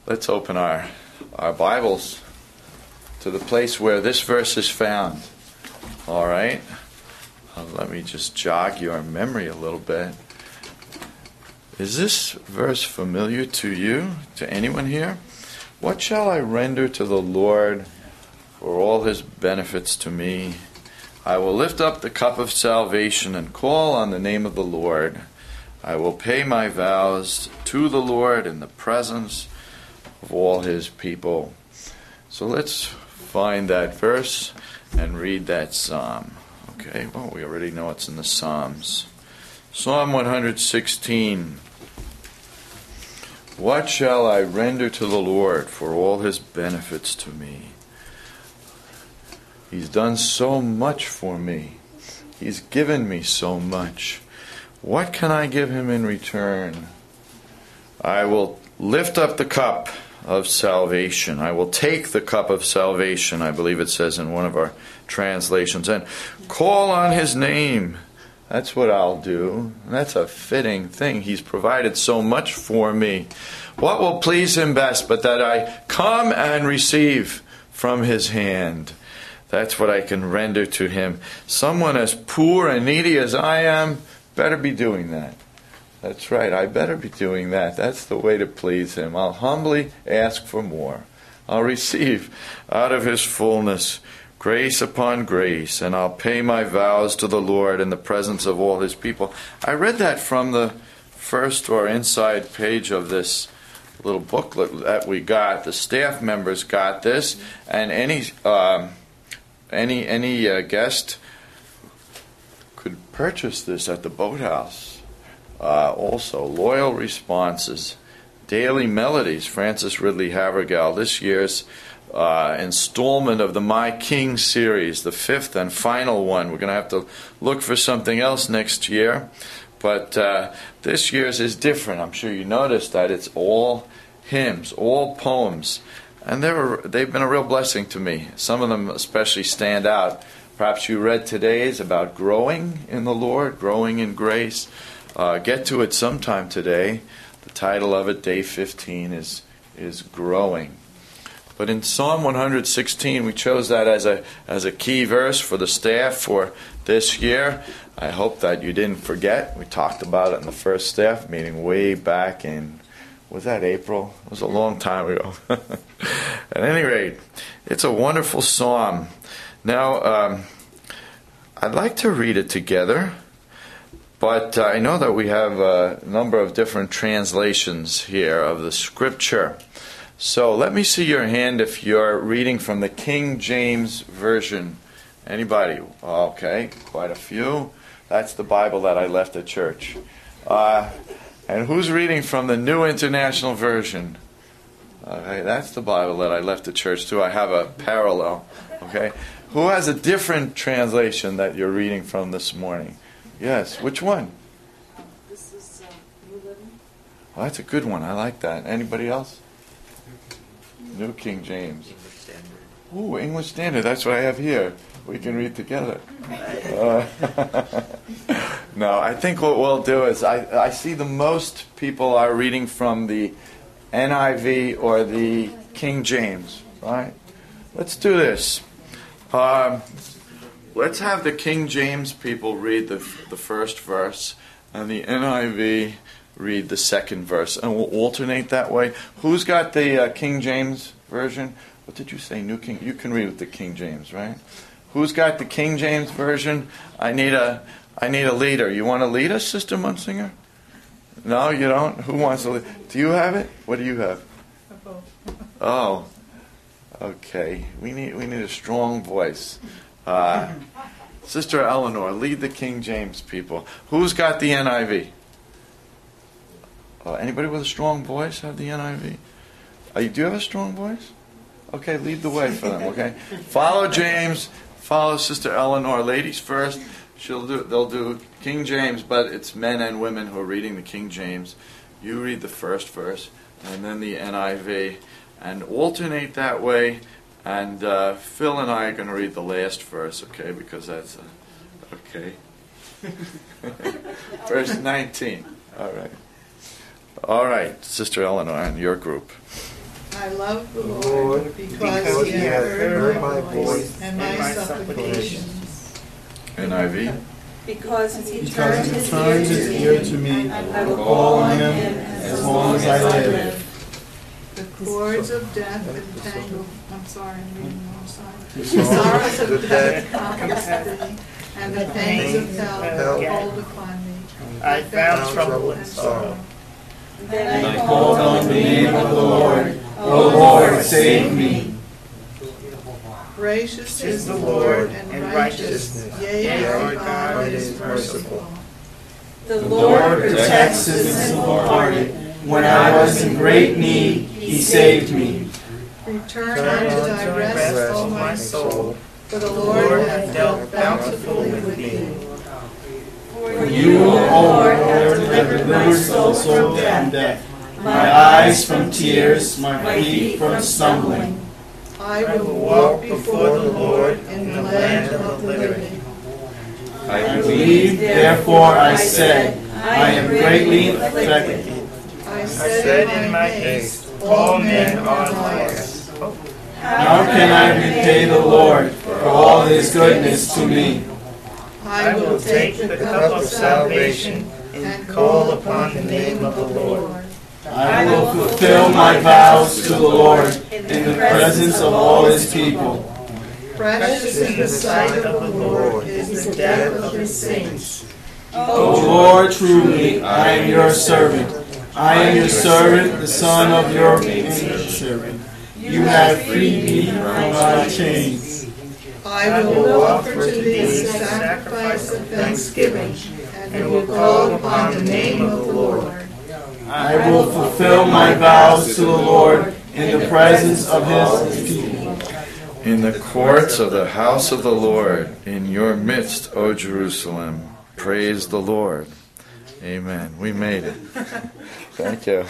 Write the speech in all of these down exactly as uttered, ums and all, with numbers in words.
let's open our our Bibles to the place where this verse is found. All right? Uh, let me just jog your memory a little bit. Is this verse familiar to you, to anyone here? What shall I render to the Lord for all his benefits to me? I will lift up the cup of salvation and call on the name of the Lord. I will pay my vows to the Lord in the presence of all his people. So let's find that verse and read that psalm. Okay, well, we already know it's in the Psalms. Psalm one sixteen. What shall I render to the Lord for all his benefits to me? He's done so much for me. He's given me so much. What can I give him in return? I will lift up the cup of salvation. I will take the cup of salvation, I believe it says in one of our translations, and call on his name. That's what I'll do. That's a fitting thing. He's provided so much for me. What will please him best but that I come and receive from his hand? That's what I can render to him. Someone as poor and needy as I am better be doing that. That's right. I better be doing that. That's the way to please him. I'll humbly ask for more. I'll receive out of his fullness grace upon grace, and I'll pay my vows to the Lord in the presence of all his people. I read that from the first or inside page of this little booklet that we got. The staff members got this, and any um, any any uh, guest could purchase this at the boathouse. Uh, also, Loyal Responses, Daily Melodies, Francis Ridley Havergal, this year's Uh, installment of the My King series, the fifth and final one. We're going to have to look for something else next year, but uh, this year's is different. I'm sure you noticed that it's all hymns, all poems, and they were, they've been a real blessing to me. Some of them especially stand out. Perhaps you read today's about growing in the Lord, growing in grace. Uh, get to it sometime today. The title of it, day fifteen, is is Growing. But in Psalm one sixteen, we chose that as a as a key verse for the staff for this year. I hope that you didn't forget. We talked about it in the first staff meeting way back in, was that April? It was a long time ago. At any rate, it's a wonderful psalm. Now, um, I'd like to read it together, but uh, I know that we have a number of different translations here of the scripture. So let me see your hand if you're reading from the King James Version. Anybody? Okay, quite a few. That's the Bible that I left at church. Uh, and who's reading from the New International Version? Okay, that's the Bible that I left at church too. I have a parallel. Okay, who has a different translation that you're reading from this morning? Yes, which one? This is uh, New Living. Oh, that's a good one. I like that. Anybody else? New King James. English Standard. Ooh, English Standard. That's what I have here. We can read together. Uh, no, I think what we'll do is I, I see the most people are reading from the N I V or the King James, right? Let's do this. Um, let's have the King James people read the the first verse and the N I V read the second verse, and we'll alternate that way. Who's got the uh, King James Version? What did you say? New King? You can read with the King James, right? Who's got the King James Version? I need a I need a leader. You want to lead us, Sister Munsinger? No, you don't? Who wants to lead? Do you have it? What do you have? Oh, okay. We need we need a strong voice. Uh, Sister Eleanor, lead the King James people. Who's got the N I V? Uh, anybody with a strong voice have the N I V? Uh, do you have a strong voice? Okay, lead the way for them, okay? Follow James, follow Sister Eleanor. Ladies first. She'll do. They'll do King James, but it's men and women who are reading the King James. You read the first verse, and then the N I V, and alternate that way. And uh, Phil and I are going to read the last verse, okay? Because that's uh, okay. Verse nineteen. All right. All right, Sister Eleanor and your group. I love the Lord, Lord because, because he he hath hath heard my voice and my, my supplications. N I V. Because he Because turned he his turns his ear ear to me, I will call on him as long as I live. The cords of death entangle. I'm sorry, I'm reading the wrong side. The sorrows of death compass thee, and the pains of hell hold upon me. I found trouble and sorrow. Then I called on the name of the Lord. O Lord, save me. Gracious is the Lord and righteous, yea, our God is merciful. The Lord protects his simple-hearted. When I was in great need, he saved me. Return unto thy rest, O my soul, for the Lord hath dealt bountifully with thee. For you, O Lord, have delivered my soul from death, my eyes from tears, my feet from stumbling. I will walk before the Lord in the land of the living. I believed, therefore I said, I am greatly afflicted. I I said in my haste, all men are liars. How can I repay the Lord for all his goodness to me? I will take the cup of salvation and call upon the name of the Lord. I will fulfill my vows to the Lord in the presence of all his people. Precious in the sight of the Lord is the death of his saints. O Lord, truly, I am your servant. I am your servant, the son of your servant. You have freed me from my chains. I will offer to thee a sacrifice of thanksgiving, and will call upon the name of the Lord. I will fulfill my vows to the Lord in the presence of his people. In the courts of the house of the Lord, in your midst, O Jerusalem, praise the Lord. Amen. We made it. Thank you.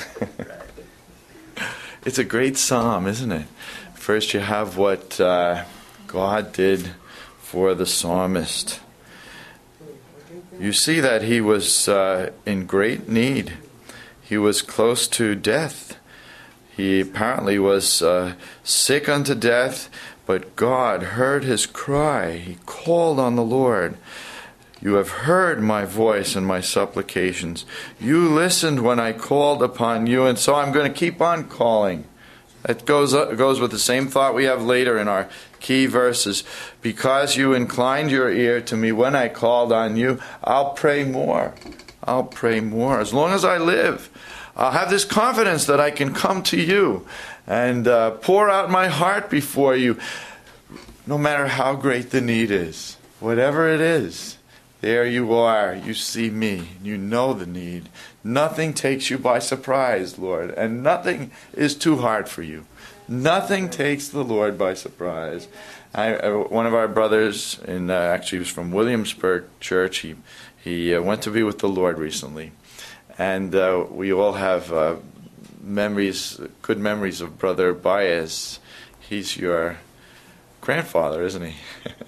It's a great psalm, isn't it? First you have what uh, God did for the psalmist. You see that he was uh, in great need. He was close to death. He apparently was uh, sick unto death, but God heard his cry. He called on the Lord. You have heard my voice and my supplications. You listened when I called upon you, and so I'm going to keep on calling. That goes, uh, goes with the same thought we have later in our key verses. Because you inclined your ear to me when I called on you, I'll pray more. I'll pray more. As long as I live, I'll have this confidence that I can come to you and uh, pour out my heart before you, no matter how great the need is. Whatever it is, there you are. You see me. You know the need. Nothing takes you by surprise, Lord, and nothing is too hard for you. Nothing takes the Lord by surprise. I, uh, one of our brothers, in uh, actually he was from Williamsburg Church, he he uh, went to be with the Lord recently, and uh, we all have uh, memories, good memories of Brother Baez. He's your grandfather, isn't he?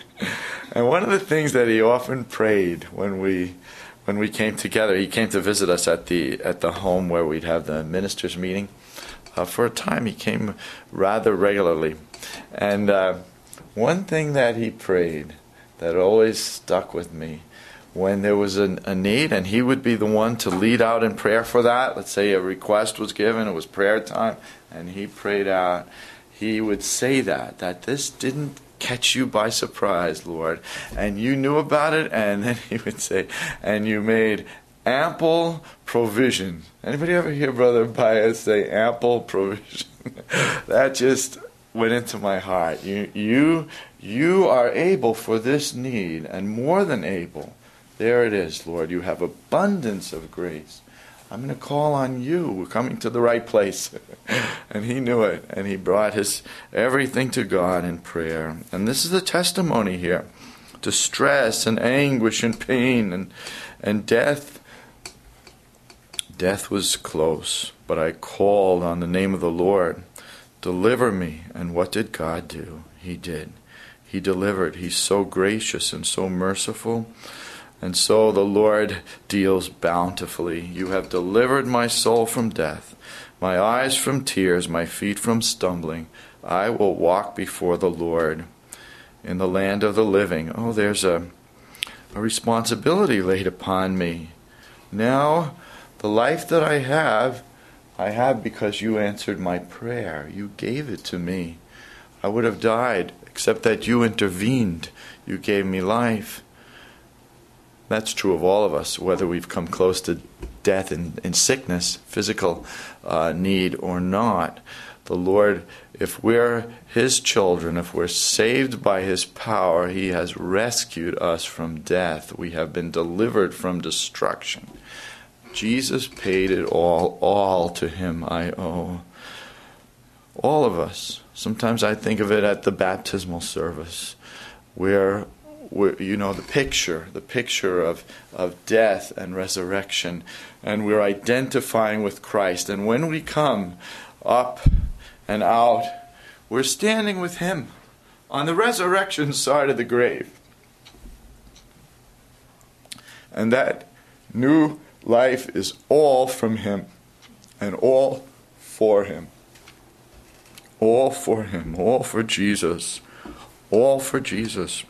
And one of the things that he often prayed when we when we came together, he came to visit us at the at the home where we'd have the ministers' meeting. Uh, for a time, he came rather regularly, and uh, one thing that he prayed that always stuck with me, when there was a, a need, and he would be the one to lead out in prayer for that. Let's say a request was given, it was prayer time, and he prayed out. He would say that, that this didn't catch you by surprise, Lord, and you knew about it, and then he would say, and you made ample provision. Anybody ever hear Brother Baez say ample provision? That just went into my heart. You, you, you are able for this need, and more than able. There it is, Lord. You have abundance of grace. I'm going to call on you. We're coming to the right place. And he knew it, and he brought his everything to God in prayer. And this is the testimony here. Distress and anguish and pain and, and death. Death was close, but I called on the name of the Lord. Deliver me. And what did God do? He did. He delivered. He's so gracious and so merciful. And so the Lord deals bountifully. You have delivered my soul from death. my eyes from tears, my feet from stumbling. I will walk before the Lord in the land of the living. Oh, there's a, a responsibility laid upon me. Now, the life that I have, I have because you answered my prayer. You gave it to me. I would have died, except that you intervened. You gave me life. That's true of all of us, whether we've come close to death in, in sickness, physical uh, need or not. The Lord, if we're His children, if we're saved by His power, He has rescued us from death. We have been delivered from destruction. Jesus paid it all. All to Him I owe. All of us. Sometimes I think of it at the baptismal service, where, where you know, the picture, the picture of, of death and resurrection, and we're identifying with Christ. And when we come up and out, we're standing with Him on the resurrection side of the grave. And that new life is all from Him and all for Him. All for Him, all for Jesus, all for Jesus.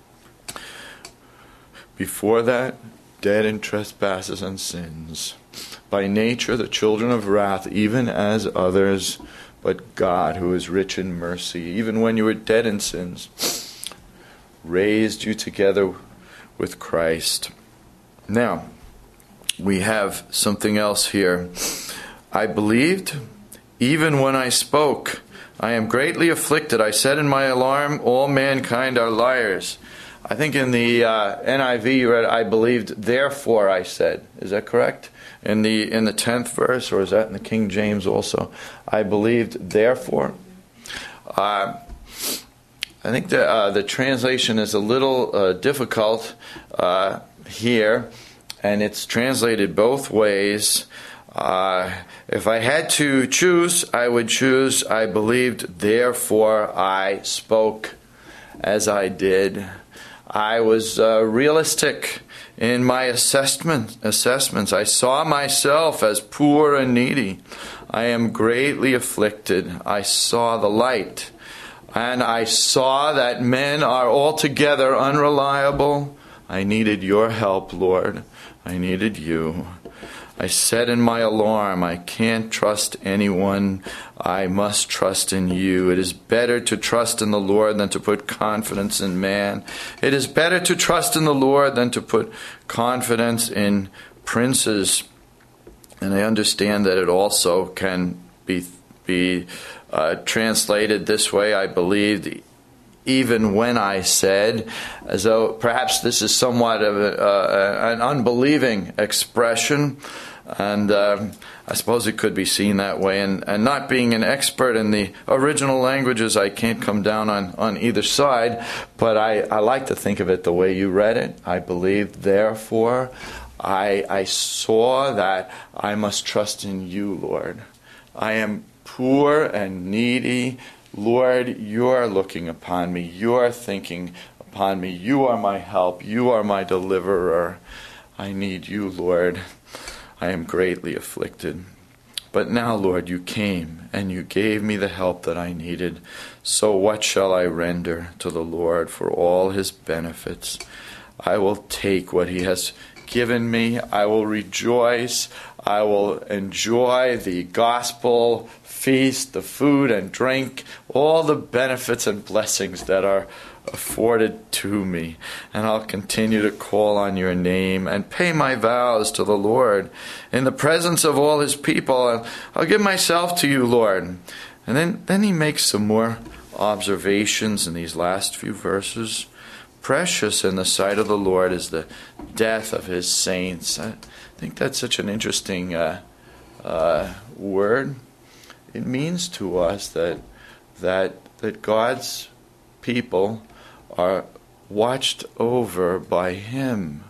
Before that, dead in trespasses and sins. By nature, the children of wrath, even as others, but God, who is rich in mercy, even when you were dead in sins, raised you together with Christ. Now, we have something else here. I believed, even when I spoke. I am greatly afflicted. I said in my alarm, all mankind are liars. I think in the uh, N I V you read, I believed, therefore I said. Is that correct? In the in the tenth verse, or is that in the King James also? I believed, therefore. Uh, I think the, uh, the translation is a little uh, difficult uh, here, and it's translated both ways. Uh, if I had to choose, I would choose, I believed, therefore I spoke as I did. I was uh, realistic in my assessment, assessments. I saw myself as poor and needy. I am greatly afflicted. I saw the light. And I saw that men are altogether unreliable. I needed your help, Lord. I needed you. I said in my alarm, I can't trust anyone. I must trust in you. It is better to trust in the Lord than to put confidence in man. It is better to trust in the Lord than to put confidence in princes. And I understand that it also can be, be uh, translated this way. I believed even when I said, as though perhaps this is somewhat of a, uh, an unbelieving expression. And uh, I suppose it could be seen that way. And, and not being an expert in the original languages, I can't come down on, on either side. But I, I like to think of it the way you read it. I believed, therefore, I, I saw that I must trust in you, Lord. I am poor and needy. Lord, you are looking upon me. You are thinking upon me. You are my help. You are my deliverer. I need you, Lord. I am greatly afflicted. But now, Lord, you came and you gave me the help that I needed. So what shall I render to the Lord for all his benefits? I will take what he has given me. I will rejoice. I will enjoy the gospel feast, the food and drink, all the benefits and blessings that are afforded to me. And I'll continue to call on your name and pay my vows to the Lord in the presence of all his people. I'll, I'll give myself to you, Lord. And then, then he makes some more observations in these last few verses. Precious in the sight of the Lord is the death of his saints. I think that's such an interesting uh, uh, word. It means to us that that that God's people are watched over by him.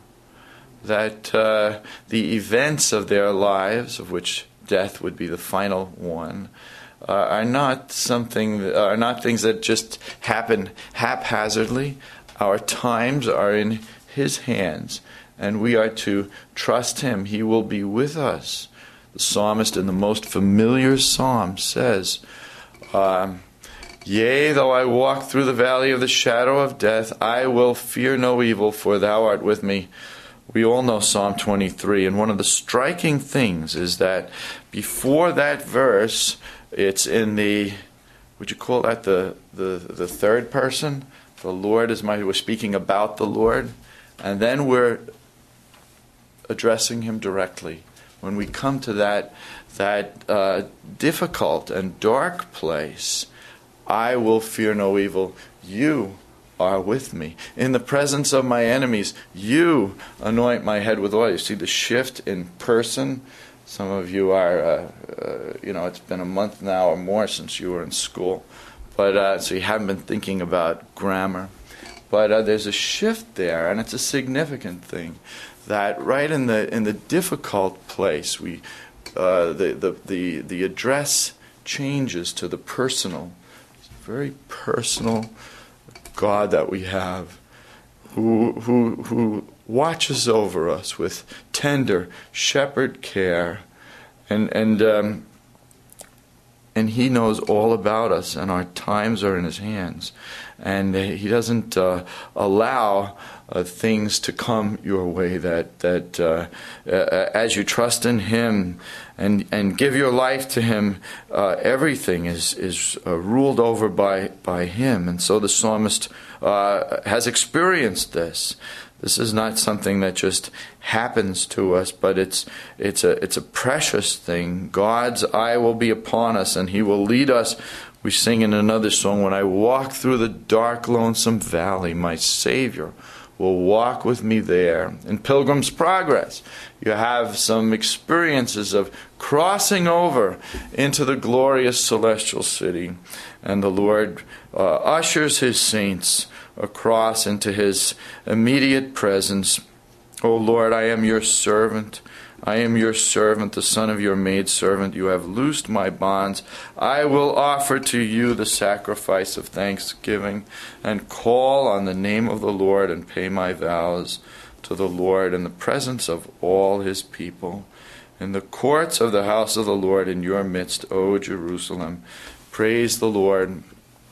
That uh, the events of their lives, of which death would be the final one, uh, are not something are not things that just happen haphazardly. Our times are in his hands, and we are to trust him. He will be with us The psalmist in the most familiar psalm says, um, Yea, though I walk through the valley of the shadow of death, I will fear no evil, for thou art with me. We all know Psalm twenty-three, and one of the striking things is that before that verse, it's in the, would you call that the, the, the third person? The Lord is my, we're speaking about the Lord, and then we're addressing him directly. When we come to that, that uh, difficult and dark place, I will fear no evil. You are with me. In the presence of my enemies, you anoint my head with oil. You see the shift in person. Some of you are, uh, uh, you know, it's been a month now or more since you were in school. But uh, so you haven't been thinking about grammar. But uh, there's a shift there, and it's a significant thing. That right in the in the difficult place, we uh, the, the, the, the address changes to the personal. Very personal God that we have, who who who watches over us with tender shepherd care, and and um, and He knows all about us, and our times are in His hands, and He doesn't uh, allow uh, things to come your way that that uh, uh, as you trust in Him and and give your life to Him, uh, everything is is uh, ruled over by by Him. And so the psalmist uh, has experienced this. This is not something that just happens to us, but it's it's a it's a precious thing. God's eye will be upon us, and He will lead us. We sing in another song, when I walk through the dark, lonesome valley, my Savior will walk with me there. In Pilgrim's Progress, you have some experiences of crossing over into the glorious celestial city, and the Lord uh, ushers His saints across into His immediate presence. O Lord, I am your servant. I am your servant, the son of your maidservant. You have loosed my bonds. I will offer to you the sacrifice of thanksgiving, and call on the name of the Lord, and pay my vows to the Lord in the presence of all His people, in the courts of the house of the Lord, in your midst, O Jerusalem. Praise the Lord.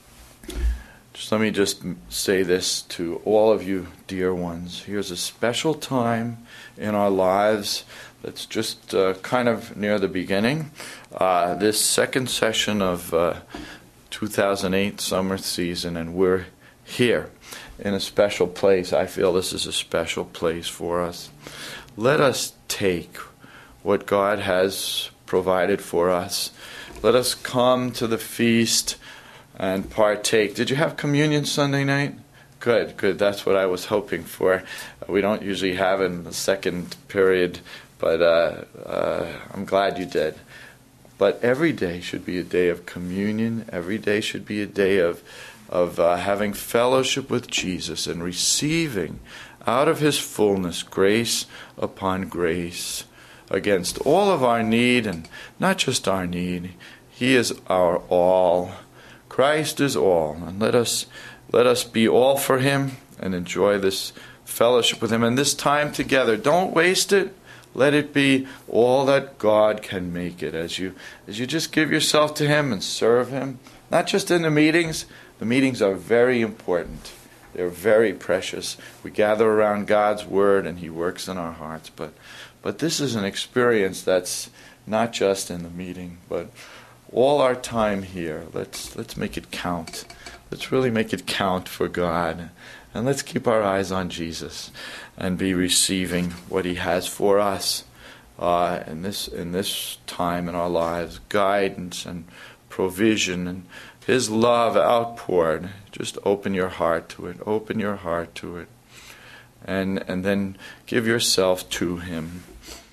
Just let me just say this to all of you, dear ones. Here's a special time in our lives that's just uh, kind of near the beginning. Uh, this second session of uh, two thousand eight summer season, and we're here in a special place. I feel this is a special place for us. Let us take what God has provided for us. Let us come to the feast and partake. Did you have communion Sunday night? Good, good. That's what I was hoping for. We don't usually have it in the second period, but uh, uh, I'm glad you did. But every day should be a day of communion. Every day should be a day of of uh, having fellowship with Jesus and receiving out of His fullness grace upon grace against all of our need, and not just our need. He is our all. Christ is all, and let us let us be all for Him and enjoy this fellowship with Him and this time together. Don't waste it. Let it be all that God can make it as you as you just give yourself to Him and serve Him. Not just in the meetings. The meetings are very important. They're very precious. We gather around God's Word and He works in our hearts. But but this is an experience that's not just in the meeting, but all our time here. Let's let's make it count. Let's really make it count for God. And let's keep our eyes on Jesus and be receiving what He has for us uh, in this in this time in our lives. Guidance and provision and His love outpoured. Just open your heart to it. Open your heart to it. And and then give yourself to Him.